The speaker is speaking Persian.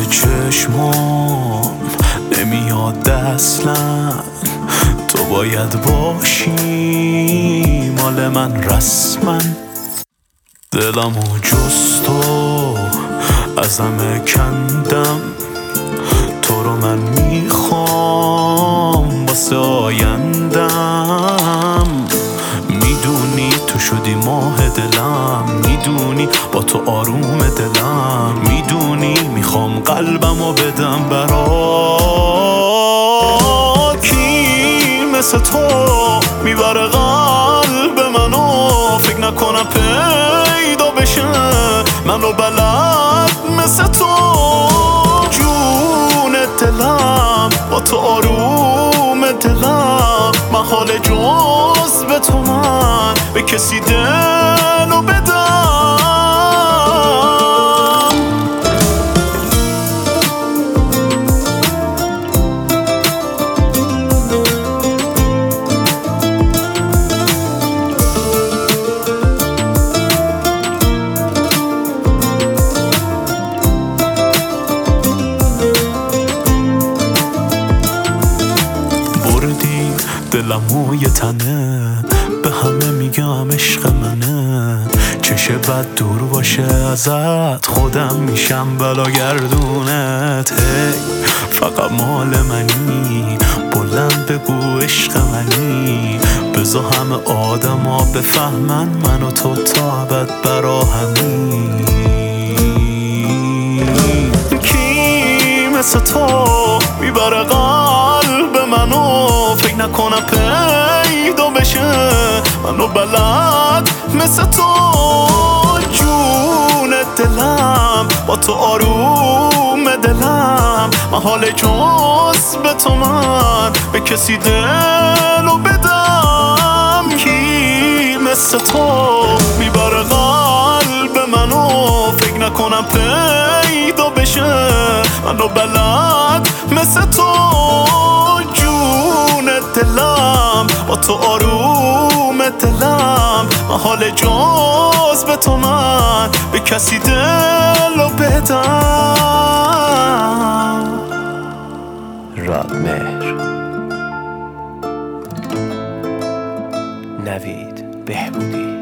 چشمام نمیاد اصلا، تو باید باشی مال من رسما. دلمو جز تو از همه کندم، تو رو من میخوام واسه آیندم. میدونی تو شدی ماه دلم، میدونی با تو آروم دلم، میدونی میخوام قلبمو بدم برات. کی مثل تو میبره قلب منو، فکر نکنم پیدا بشه منو بلد مثل تو. جون دلم با تو آروم دلم، محال جز به تو من به کسی دلو بدم. دلمو یه تنه به همه میگم عشق منه، چشه بد دور باشه ازت خودم میشم بلاگردونت. هی فقط مال منی، بلند بگو عشق منی، بذار همه آدما بفهمن من و تو تا ابد برا همین. کی مثل تو میبره قلب منو، فکر نکنم پیدا بشه منو بلد مثل تو. جون دلم با تو آروم دلم، محال جز به تو من به کسی دلو بدم. کی مثل تو میبره قلب منو، فکر نکنم پیدا بشه منو بلد مثل تو. دلم با تو آروم دلم، محال جز به تو من به کسی دلو بدم. رادمهر، نوید بهبودی.